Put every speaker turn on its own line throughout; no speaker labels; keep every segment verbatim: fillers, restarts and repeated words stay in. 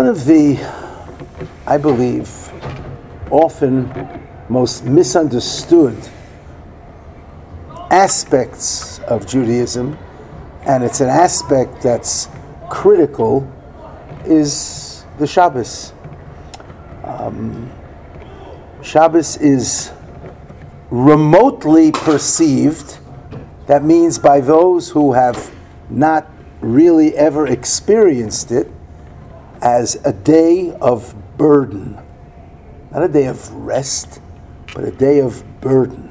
One of the, I believe, often most misunderstood aspects of Judaism, and it's an aspect that's critical, is the Shabbos. Um, Shabbos is remotely perceived, that means by those who have not really ever experienced it, as a day of burden. Not a day of rest, but a day of burden.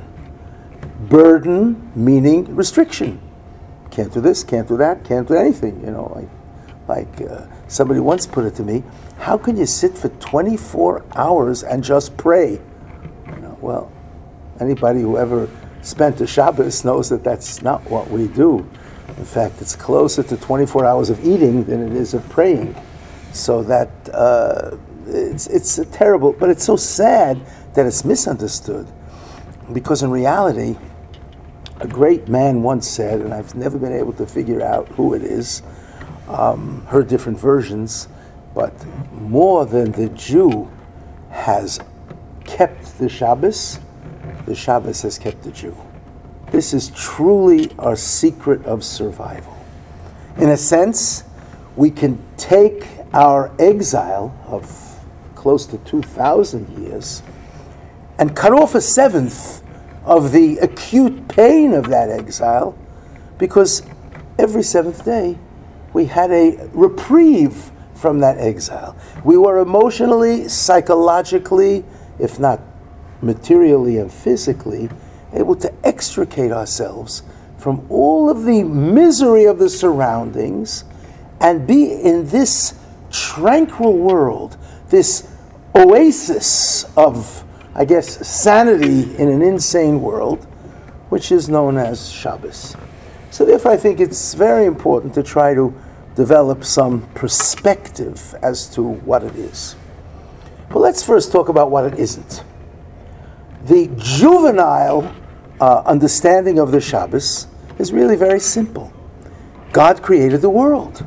Burden meaning restriction. Can't do this, can't do that, can't do anything. You know, like like uh, somebody once put it to me, how can you sit for twenty-four hours and just pray? You know, well, anybody who ever spent a Shabbos knows that that's not what we do. In fact, it's closer to twenty-four hours of eating than it is of praying. So that uh, it's it's a terrible, but it's so sad that it's misunderstood. Because in reality, a great man once said, and I've never been able to figure out who it is, um, heard different versions, but more than the Jew has kept the Shabbos, the Shabbos has kept the Jew. This is truly our secret of survival. In a sense, we can take our exile of close to two thousand years and cut off a seventh of the acute pain of that exile, because every seventh day we had a reprieve from that exile. We were emotionally, psychologically, if not materially and physically, able to extricate ourselves from all of the misery of the surroundings and be in this tranquil world, this oasis of, I guess, sanity in an insane world, which is known as Shabbos. So therefore I think it's very important to try to develop some perspective as to what it is. But let's first talk about what it isn't. The juvenile uh, understanding of the Shabbos is really very simple. God created the world.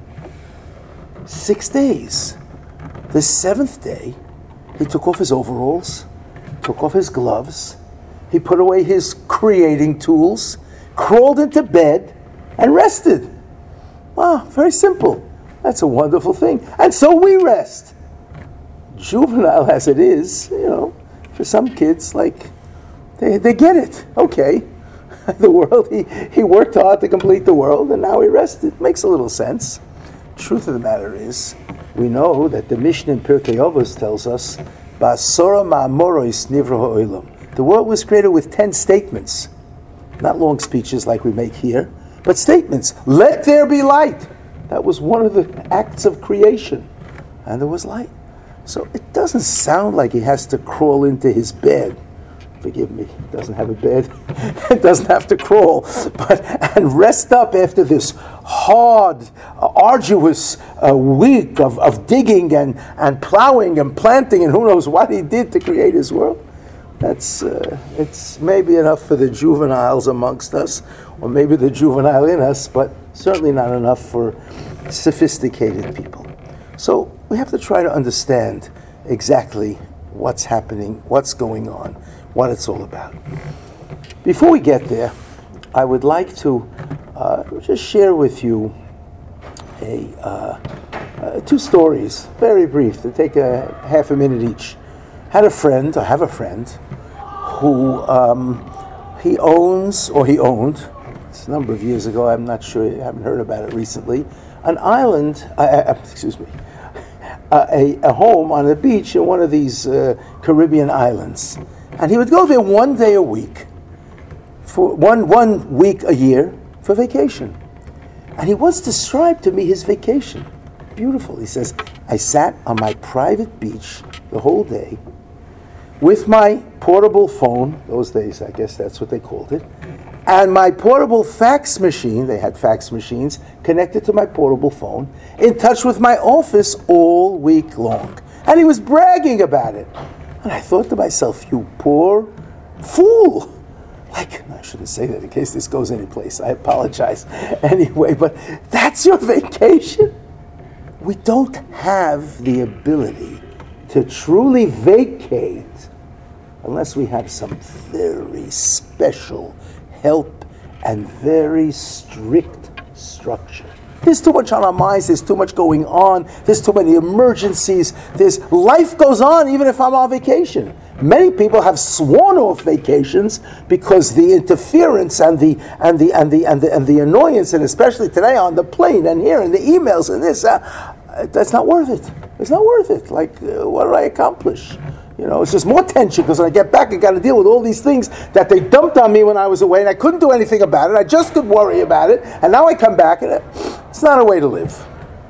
Six days. The seventh day, he took off his overalls, took off his gloves, he put away his creating tools, crawled into bed, and rested. Wow, very simple. That's a wonderful thing. And so we rest. Juvenile as it is, you know, for some kids, like, they they get it. Okay. The world, he, he worked hard to complete the world, and now he rested. Makes a little sense. Truth of the matter is, we know that the Mishnah in Pirkei Avos tells us, Ba'asora ma'amoros nivra ha'olam. The world was created with ten statements. Not long speeches like we make here, but statements. Let there be light. That was one of the acts of creation. And there was light. So it doesn't sound like he has to crawl into his bed. Forgive me, he doesn't have a bed. It doesn't have to crawl. But and rest up after this hard, uh, arduous uh, week of, of digging and, and plowing and planting and who knows what he did to create his world. That's uh, it's maybe enough for the juveniles amongst us, or maybe the juvenile in us, but certainly not enough for sophisticated people. So we have to try to understand exactly what's happening, what's going on, what it's all about. Before we get there, I would like to uh, just share with you a uh, uh, two stories, very brief, to take a half a minute each. Had a friend, I have a friend, who um, he owns, or he owned, it's a number of years ago, I'm not sure, I haven't heard about it recently, an island, uh, uh, excuse me, uh, a, a home on the beach in one of these uh, Caribbean islands. And he would go there one day a week, for one, one week a year for vacation. And he once described to me his vacation. Beautiful. He says, I sat on my private beach the whole day with my portable phone, those days I guess that's what they called it, and my portable fax machine, they had fax machines, connected to my portable phone, in touch with my office all week long. And he was bragging about it. And I thought to myself, you poor fool. Like, I shouldn't say that in case this goes anyplace. I apologize. Anyway, but that's your vacation? we don't have the ability to truly vacate unless we have some very special help and very strict structure. There's too much on our minds, there's too much going on, there's too many emergencies, there's life goes on even if I'm on vacation. Many people have sworn off vacations because the interference and the and the and the and the and the annoyance, and especially today on the plane and here and the emails and this, uh, that's not worth it. It's not worth it. Like, uh, what did I accomplish? You know, it's just more tension because when I get back, I got to deal with all these things that they dumped on me when I was away, and I couldn't do anything about it. I just could worry about it, and now I come back, and it, it's not a way to live.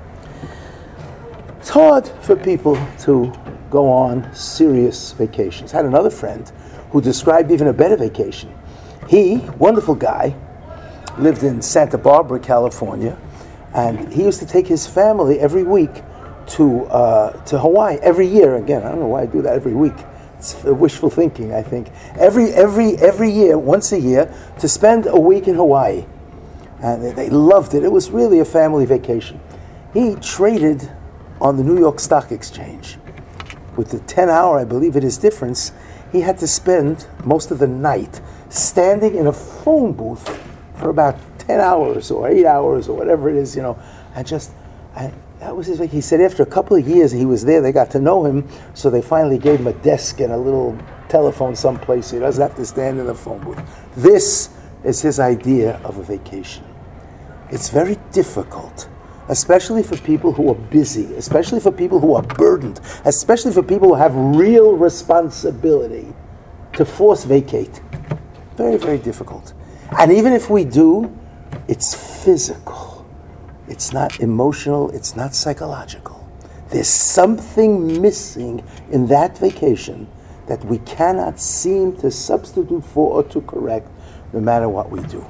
It's hard for people to go on serious vacations. I had another friend who described even a better vacation. He, wonderful guy, lived in Santa Barbara, California, and he used to take his family every week to uh, to Hawaii every year. Again, I don't know why I do that every week. It's wishful thinking, I think. Every every every year, once a year, to spend a week in Hawaii, and they, they loved it. It was really a family vacation. He traded on the New York Stock Exchange. With the ten hour, I believe it is, difference, he had to spend most of the night standing in a phone booth for about ten hours or eight hours or whatever it is, you know. I just, I, that was his vacation. He said after a couple of years he was there, they got to know him, so they finally gave him a desk and a little telephone someplace so he doesn't have to stand in the phone booth. This is his idea of a vacation. It's very difficult, especially for people who are busy, especially for people who are burdened, especially for people who have real responsibility, to force vacate. Very, very difficult. And even if we do, it's physical. It's not emotional, it's not psychological. There's something missing in that vacation that we cannot seem to substitute for or to correct, no matter what we do.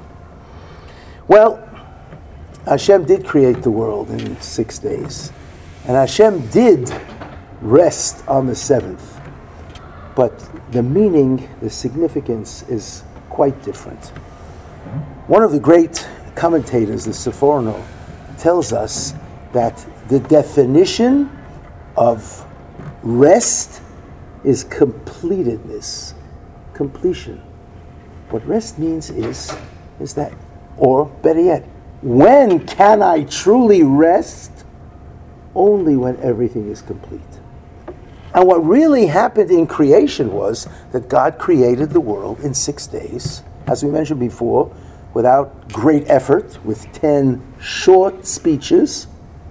Well, Hashem did create the world in six days. And Hashem did rest on the seventh. But the meaning, the significance is quite different. One of the great commentators, the Sephorno, tells us that the definition of rest is completedness, completion. What rest means is, is that, or better yet, when can I truly rest? Only when everything is complete. And what really happened in creation was that God created the world in six days, as we mentioned before, without great effort, with ten short speeches.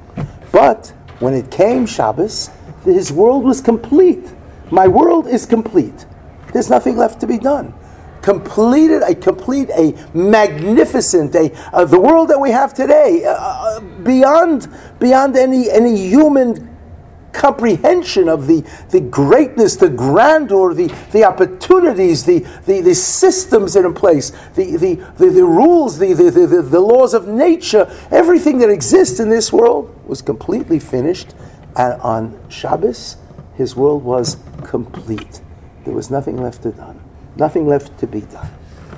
But when it came Shabbos, his world was complete. My world is complete. There's nothing left to be done. Completed, a complete, a magnificent, a uh, the world that we have today, uh, beyond beyond any any human comprehension of the, the greatness, the grandeur, the, the opportunities, the, the, the systems that are in place, the, the, the, the rules, the, the, the, the laws of nature, everything that exists in this world was completely finished. And on Shabbos, his world was complete. There was nothing left to done, nothing left to be done.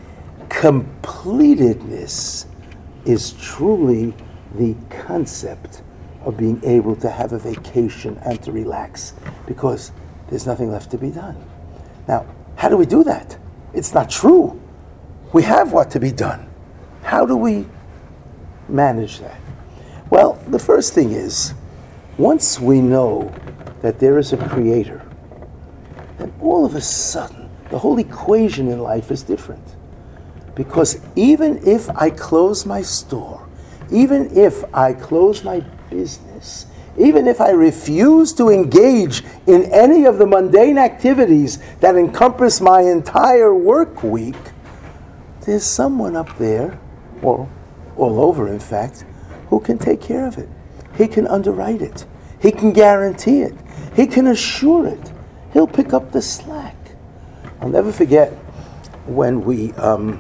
Completedness is truly the concept of being able to have a vacation and to relax, because there's nothing left to be done. Now, how do we do that? It's not true. We have what to be done. How do we manage that? Well, the first thing is, once we know that there is a creator, then all of a sudden, the whole equation in life is different. Because even if I close my store, even if I close my business, even if I refuse to engage in any of the mundane activities that encompass my entire work week, there's someone up there, or all over in fact, who can take care of it. He can underwrite it. He can guarantee it. He can assure it. He'll pick up the slack. I'll never forget when we um,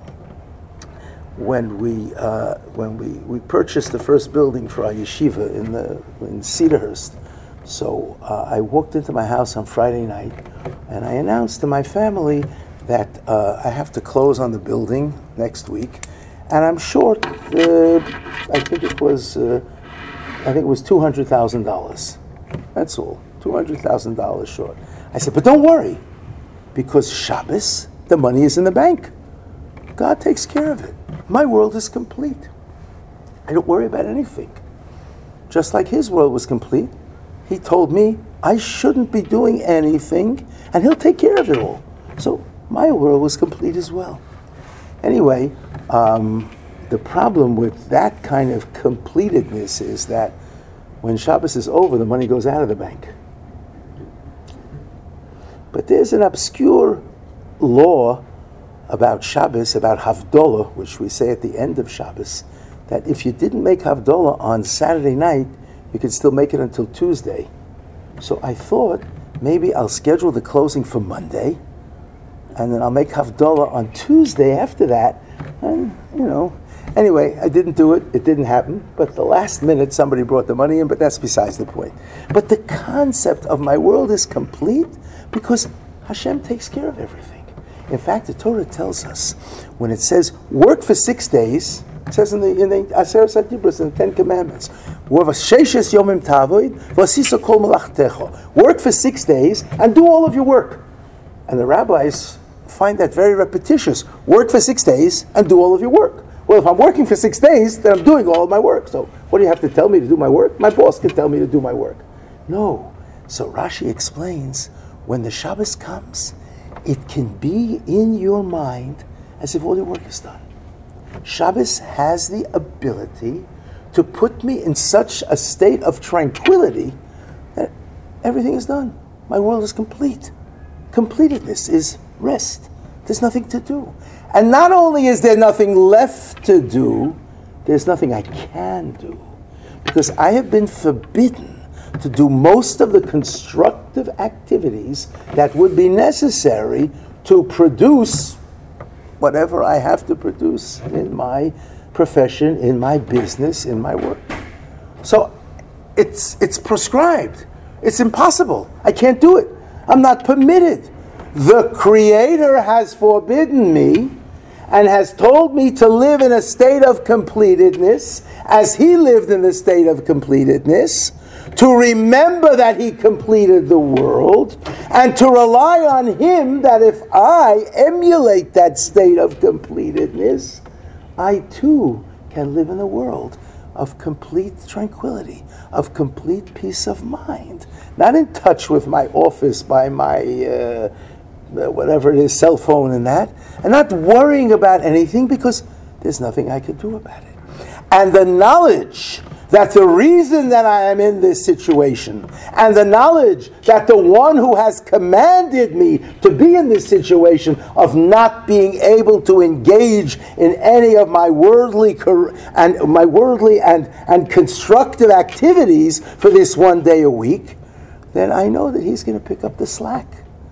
when we uh, when we, we purchased the first building for our yeshiva in the in Cedarhurst. So uh, I walked into my house on Friday night, and I announced to my family that uh, I have to close on the building next week, and I'm short. Uh, I think it was uh, I think it was two hundred thousand dollars. That's all, two hundred thousand dollars short. I said, but don't worry, because Shabbos, the money is in the bank. God takes care of it. My world is complete. I don't worry about anything. Just like his world was complete, he told me I shouldn't be doing anything, and he'll take care of it all. So my world was complete as well. Anyway, um, the problem with that kind of completedness is that when Shabbos is over, the money goes out of the bank. But there's an obscure law about Shabbos, about Havdalah, which we say at the end of Shabbos, that if you didn't make Havdalah on Saturday night, you could still make it until Tuesday. So I thought maybe I'll schedule the closing for Monday, and then I'll make Havdalah on Tuesday after that, and, you know. Anyway, I didn't do it. It didn't happen. But the last minute, somebody brought the money in, but that's besides the point. But the concept of my world is complete because Hashem takes care of everything. In fact, the Torah tells us, when it says, work for six days, it says in the in the Aseret HaDibros, in the Ten Commandments, work for six days and do all of your work. And the rabbis find that very repetitious. Work for six days and do all of your work. Well, if I'm working for six days, then I'm doing all of my work. So what do you have to tell me to do my work? My boss can tell me to do my work. No. So Rashi explains, when the Shabbos comes, it can be in your mind as if all your work is done. Shabbos has the ability to put me in such a state of tranquility that everything is done. My world is complete. Completedness is rest. There's nothing to do. And not only is there nothing left to do, there's nothing I can do. Because I have been forbidden to do most of the constructive activities that would be necessary to produce whatever I have to produce in my profession, in my business, in my work. So it's it's prescribed. It's impossible. I can't do it. I'm not permitted. The Creator has forbidden me and has told me to live in a state of completedness as He lived in the state of completedness, to remember that He completed the world, and to rely on Him that if I emulate that state of completedness, I too can live in a world of complete tranquility, of complete peace of mind. Not in touch with my office by my, uh, whatever it is, cell phone and that, and not worrying about anything because there's nothing I could do about it. And the knowledge that the reason that I am in this situation, and the knowledge that the one who has commanded me to be in this situation of not being able to engage in any of my worldly and my worldly and, and constructive activities for this one day a week, then I know that He's going to pick up the slack.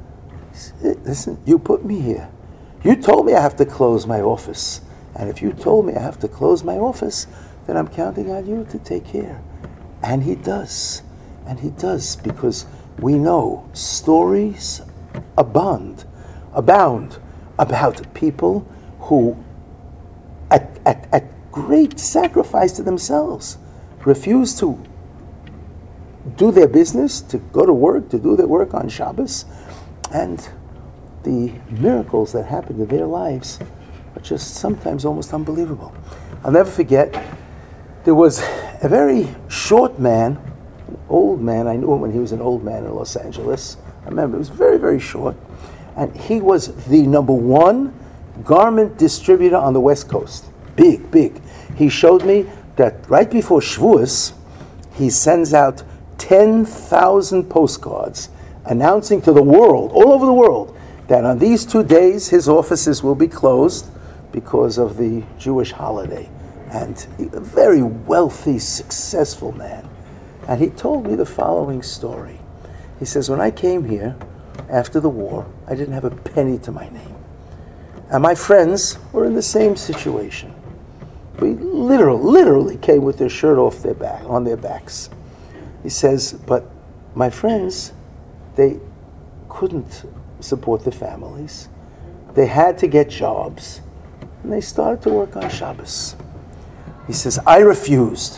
Listen, you put me here. You told me I have to close my office. And if you told me I have to close my office, then I'm counting on you to take care. And He does. And He does, because we know stories abound, abound about people who, at, at, at great sacrifice to themselves, refuse to do their business, to go to work, to do their work on Shabbos. And the miracles that happen in their lives are just sometimes almost unbelievable. I'll never forget, there was a very short man, an old man. I knew him when he was an old man in Los Angeles. I remember, he was very, very short. And he was the number one garment distributor on the West Coast. Big, big. He showed me that right before Shavuos, he sends out ten thousand postcards announcing to the world, all over the world, that on these two days his offices will be closed because of the Jewish holiday. And a very wealthy, successful man. And he told me the following story. He says, when I came here after the war, I didn't have a penny to my name. And my friends were in the same situation. We literally, literally came with their shirt off their back, on their backs. He says, but my friends, they couldn't support their families. They had to get jobs. And they started to work on Shabbos. He says, I refused.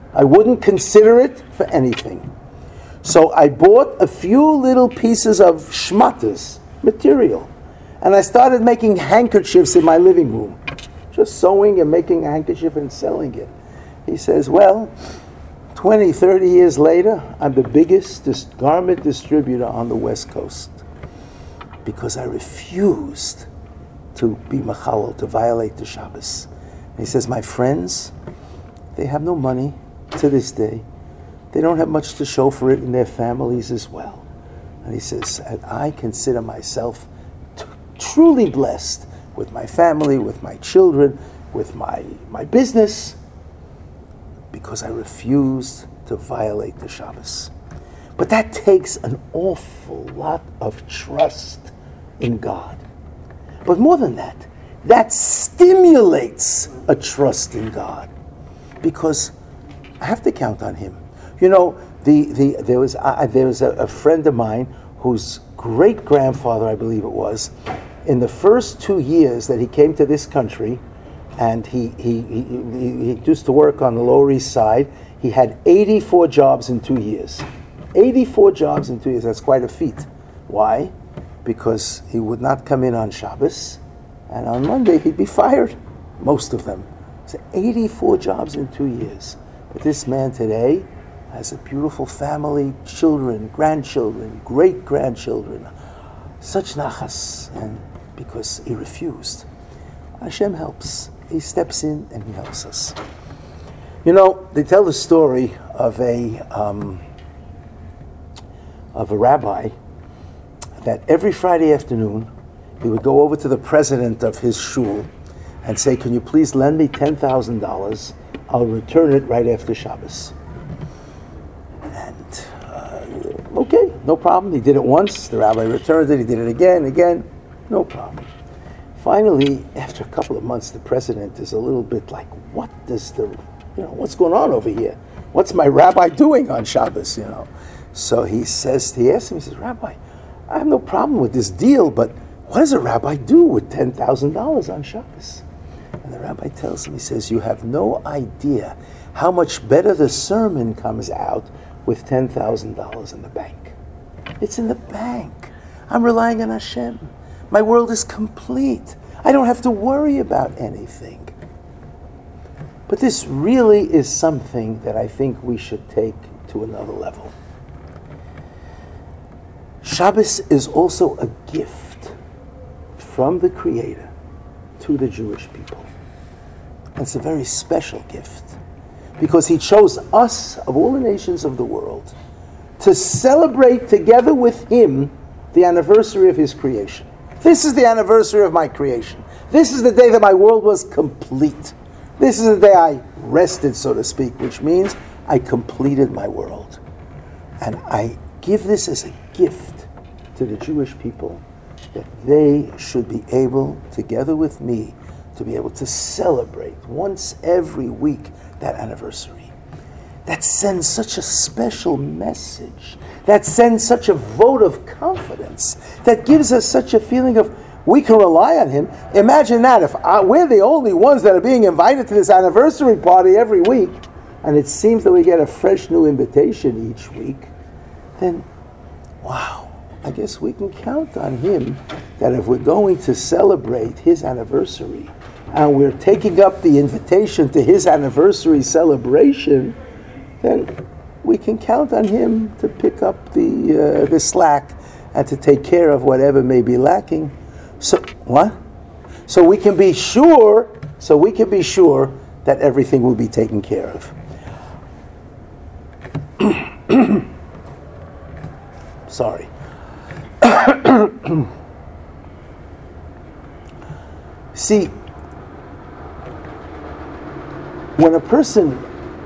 I wouldn't consider it for anything. So I bought a few little pieces of shmatas, material, and I started making handkerchiefs in my living room. Just sewing and making a handkerchief and selling it. He says, well, twenty, thirty years later, I'm the biggest dis- garment distributor on the West Coast because I refused to be mechalel, to violate the Shabbos. And he says, my friends, they have no money to this day. They don't have much to show for it in their families as well. And he says, and I consider myself t- truly blessed with my family, with my children, with my, my business, because I refused to violate the Shabbos. But that takes an awful lot of trust in God. But more than that, that stimulates a trust in God, because I have to count on Him. You know, the, the there was uh, there was a, a friend of mine whose great grandfather, I believe it was, in the first two years that he came to this country, and he he, he he he used to work on the Lower East Side. He had eighty-four jobs in two years. eighty-four jobs in two years. That's quite a feat. Why? Because he would not come in on Shabbos, and on Monday he'd be fired. Most of them. So eighty-four jobs in two years. But this man today has a beautiful family, children, grandchildren, great-grandchildren. Such nachas, and because he refused. Hashem helps. He steps in and He helps us. You know, they tell the story of a um, of a rabbi that every Friday afternoon he would go over to the president of his shul and say, "Can you please lend me ten thousand dollars? I'll return it right after Shabbos." And uh, okay, no problem. He did it once. The rabbi returned it. He did it again, again, no problem. Finally, after a couple of months, the president is a little bit like, "What does the, you know, what's going on over here? What's my rabbi doing on Shabbos?" You know. So he says, he asks him, he says, "Rabbi, I have no problem with this deal, but what does a rabbi do with ten thousand dollars on Shabbos?" And the rabbi tells him, he says, "You have no idea how much better the sermon comes out with ten thousand dollars in the bank. It's in the bank. I'm relying on Hashem. My world is complete. I don't have to worry about anything." But this really is something that I think we should take to another level. Shabbos is also a gift from the Creator to the Jewish people. It's a very special gift because He chose us, of all the nations of the world, to celebrate together with Him the anniversary of His creation. This is the anniversary of my creation. This is the day that my world was complete. This is the day I rested, so to speak, which means I completed my world. And I give this as a gift to the Jewish people, that they should be able, together with me, to be able to celebrate once every week that anniversary. That sends such a special message. That sends such a vote of confidence. That gives us such a feeling of we can rely on Him. Imagine that, if I, we're the only ones that are being invited to this anniversary party every week, and it seems that we get a fresh new invitation each week, then, wow, I guess we can count on Him that if we're going to celebrate His anniversary, and we're taking up the invitation to His anniversary celebration, then we can count on Him to pick up the uh, the slack and to take care of whatever may be lacking. So what? So we can be sure. So we can be sure that everything will be taken care of. Sorry. See, when a person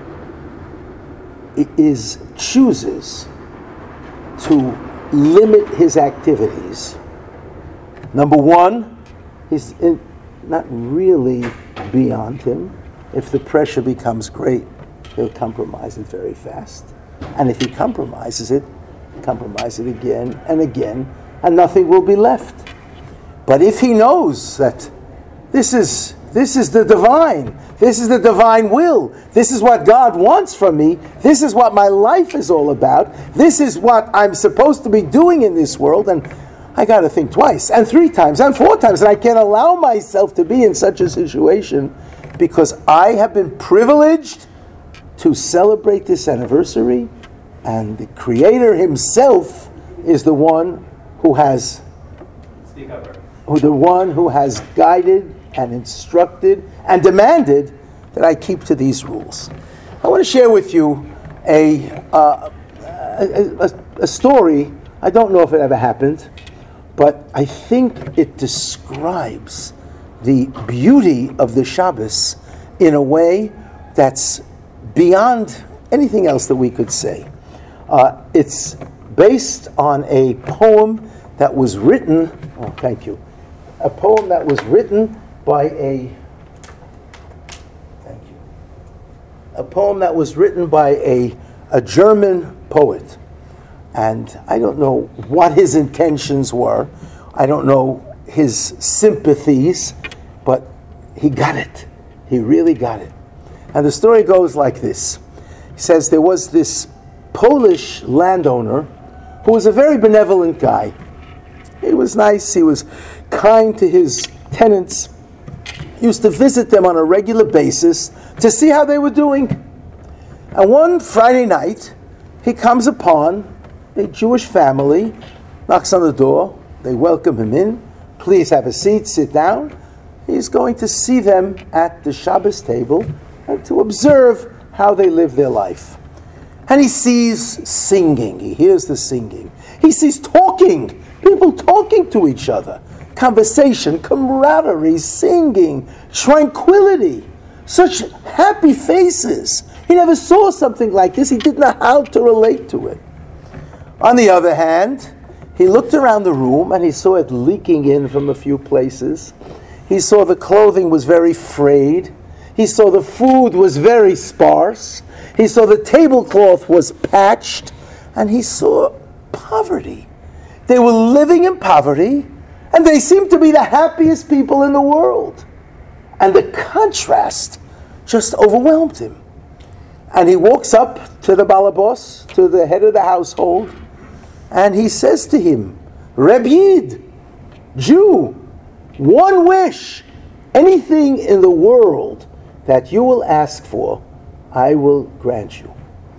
is chooses to limit his activities, number one, he's in, not really beyond him. If the pressure becomes great, he'll compromise it very fast. And if he compromises it, compromise it again and again, and nothing will be left. But if he knows that this is This is the divine. This is the divine will. This is what God wants from me. This is what my life is all about. This is what I'm supposed to be doing in this world. And I got to think twice and three times and four times. And I can't allow myself to be in such a situation because I have been privileged to celebrate this anniversary. And the Creator Himself is the one who has, who the one who has guided and instructed and demanded that I keep to these rules. I want to share with you a, uh, a, a, a story. I don't know if it ever happened, but I think it describes the beauty of the Shabbos in a way that's beyond anything else that we could say. Uh, it's based on a poem that was written, oh, thank you, a poem that was written by a, thank you, a poem that was written by a, a German poet. And I don't know what his intentions were. I don't know his sympathies, but he got it. He really got it. And the story goes like this. He says there was this Polish landowner who was a very benevolent guy. He was nice. He was kind to his tenants. He used to visit them on a regular basis to see how they were doing. And one Friday night, he comes upon a Jewish family, knocks on the door. They welcome him in. Please have a seat, sit down. He's going to see them at the Shabbos table and to observe how they live their life. And he sees singing. He hears the singing. He sees talking, people talking to each other. Conversation, camaraderie, singing, tranquility. Such happy faces. He never saw something like this. He didn't know how to relate to it. On the other hand, he looked around the room and he saw it leaking in from a few places. He saw the clothing was very frayed. He saw the food was very sparse. He saw the tablecloth was patched. And he saw poverty. They were living in poverty, and they seemed to be the happiest people in the world. And the contrast just overwhelmed him. And he walks up to the balabos, to the head of the household, and he says to him, Reb Yid, Jew, one wish, anything in the world that you will ask for, I will grant you.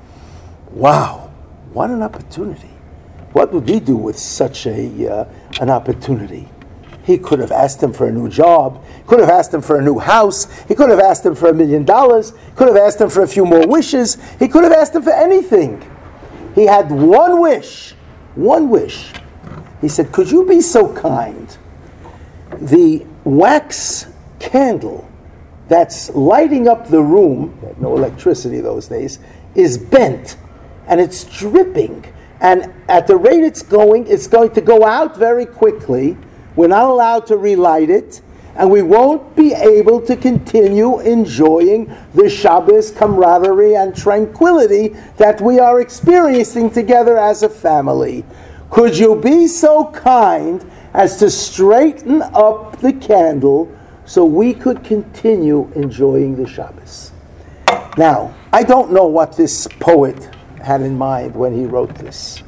Wow, what an opportunity. What would we do with such a uh, an opportunity? He could have asked him for a new job. He could have asked him for a new house. He could have asked him for a million dollars. He could have asked him for a few more wishes. He could have asked him for anything. He had one wish. One wish. He said, could you be so kind? The wax candle that's lighting up the room, no electricity those days, is bent and it's dripping. And at the rate it's going, it's going to go out very quickly. We're not allowed to relight it, and we won't be able to continue enjoying the Shabbos camaraderie and tranquility that we are experiencing together as a family. Could you be so kind as to straighten up the candle so we could continue enjoying the Shabbos? Now, I don't know what this poet had in mind when he wrote this,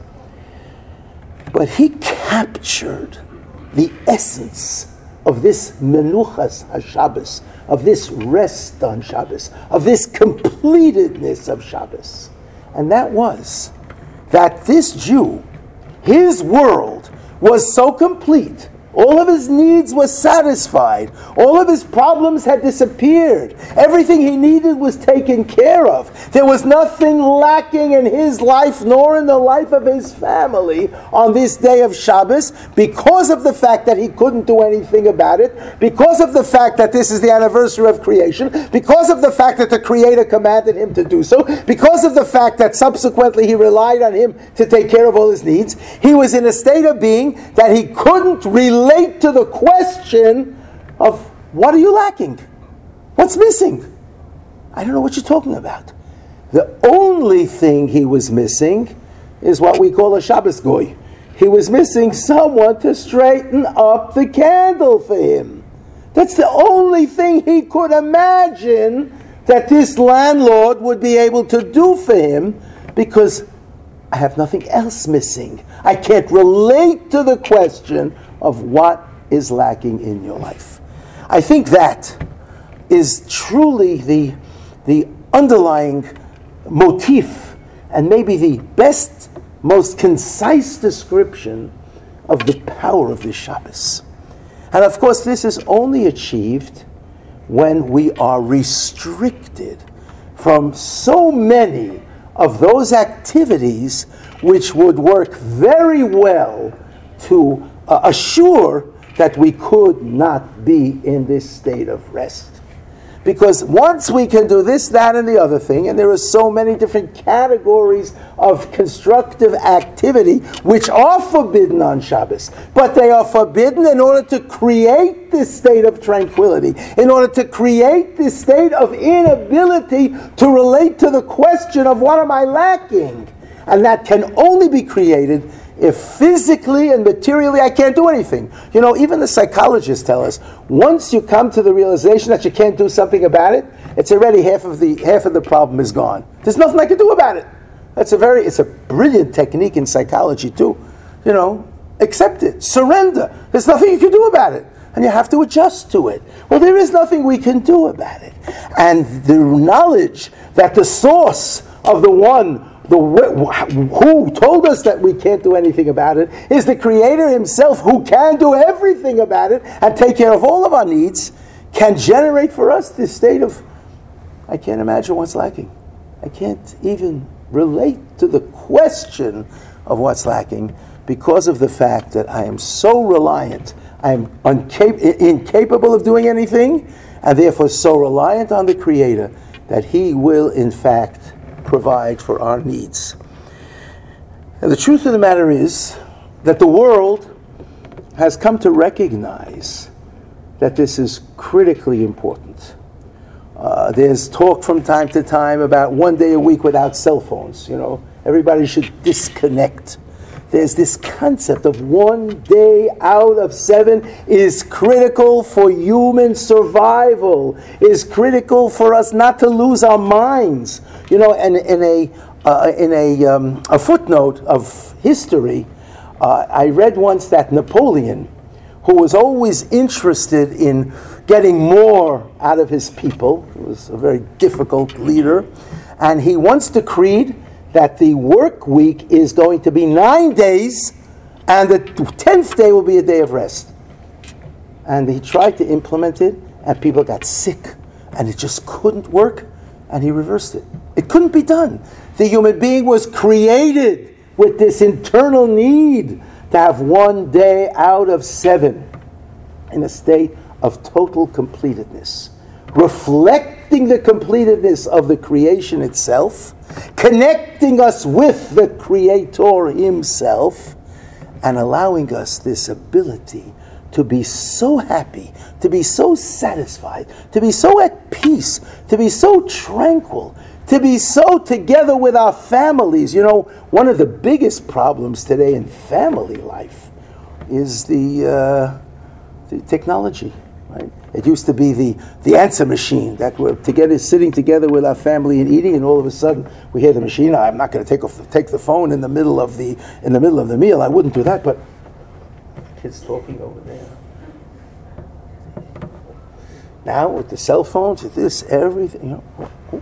but he captured the essence of this menuchas HaShabbos, of this rest on Shabbos, of this completedness of Shabbos. And that was that this Jew, his world was so complete. All of his needs were satisfied. All of his problems had disappeared. Everything he needed was taken care of. There was nothing lacking in his life nor in the life of his family on this day of Shabbos because of the fact that he couldn't do anything about it, because of the fact that this is the anniversary of creation, because of the fact that the Creator commanded him to do so, because of the fact that subsequently he relied on him to take care of all his needs. He was in a state of being that he couldn't relate relate to the question of what are you lacking? What's missing? I don't know what you're talking about. The only thing he was missing is what we call a Shabbos goy. He was missing someone to straighten up the candle for him. That's the only thing he could imagine that this landlord would be able to do for him, because I have nothing else missing. I can't relate to the question of what is lacking in your life. I think that is truly the, the underlying motif, and maybe the best, most concise description of the power of this Shabbos. And of course, this is only achieved when we are restricted from so many of those activities which would work very well to uh, assure that we could not be in this state of rest. Because once we can do this, that, and the other thing, and there are so many different categories of constructive activity which are forbidden on Shabbos, but they are forbidden in order to create this state of tranquility, in order to create this state of inability to relate to the question of what am I lacking? And that can only be created if physically and materially I can't do anything. You know, even the psychologists tell us, once you come to the realization that you can't do something about it, it's already half of the half of the problem is gone. There's nothing I can do about it. That's a very, it's a brilliant technique in psychology too. You know, accept it, surrender. There's nothing you can do about it, and you have to adjust to it. Well, there is nothing we can do about it. And the knowledge that the source of the one The, who told us that we can't do anything about it is the Creator himself, who can do everything about it and take care of all of our needs, can generate for us this state of, I can't imagine what's lacking. I can't even relate to the question of what's lacking because of the fact that I am so reliant, I am uncap- incapable of doing anything, and therefore so reliant on the Creator that He will in fact provide for our needs. And the truth of the matter is that the world has come to recognize that this is critically important. Uh, there's talk from time to time about one day a week without cell phones. You know, everybody should disconnect. There's this concept of one day out of seven is critical for human survival, is critical for us not to lose our minds. You know, and in a uh, in a um, a footnote of history, uh, I read once that Napoleon, who was always interested in getting more out of his people, he was a very difficult leader, and he once decreed that the work week is going to be nine days, and the tenth day will be a day of rest. And he tried to implement it, and people got sick, and it just couldn't work, and he reversed it. It couldn't be done. The human being was created with this internal need to have one day out of seven in a state of total completedness, reflecting the completedness of the creation itself, connecting us with the Creator himself, and allowing us this ability to be so happy, to be so satisfied, to be so at peace, to be so tranquil, to be so together with our families. You know, one of the biggest problems today in family life is the, uh, the technology, right? It used to be the, the answer machine that we're together, sitting together with our family and eating, and all of a sudden we hear the machine. I'm not going to take off, take the phone in the middle of the in the middle of the meal. I wouldn't do that, but kids talking over there. Now with the cell phones, with this, everything, you know,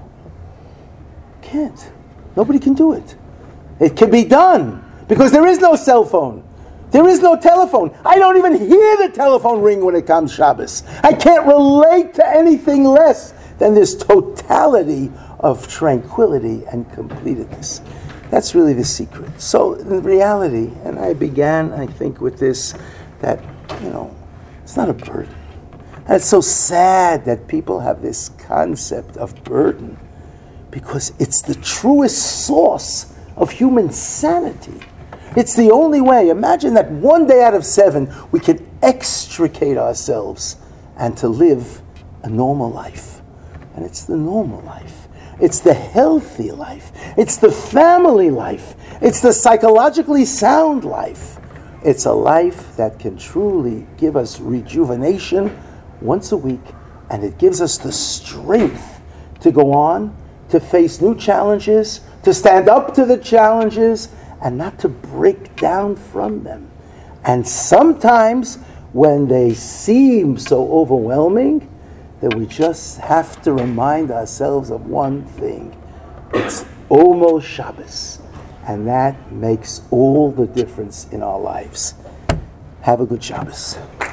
can't. Nobody can do it. It can be done because there is no cell phone. There is no telephone. I don't even hear the telephone ring when it comes Shabbos. I can't relate to anything less than this totality of tranquility and completedness. That's really the secret. So in reality, and I began, I think, with this, that, you know, it's not a burden. And it's so sad that people have this concept of burden because it's the truest source of human sanity. It's the only way. Imagine that one day out of seven we can extricate ourselves and to live a normal life. And it's the normal life. It's the healthy life. It's the family life. It's the psychologically sound life. It's a life that can truly give us rejuvenation, once a week, and it gives us the strength to go on, to face new challenges, to stand up to the challenges, and not to break down from them. And sometimes when they seem so overwhelming, that we just have to remind ourselves of one thing. It's almost Shabbos. And that makes all the difference in our lives. Have a good Shabbos.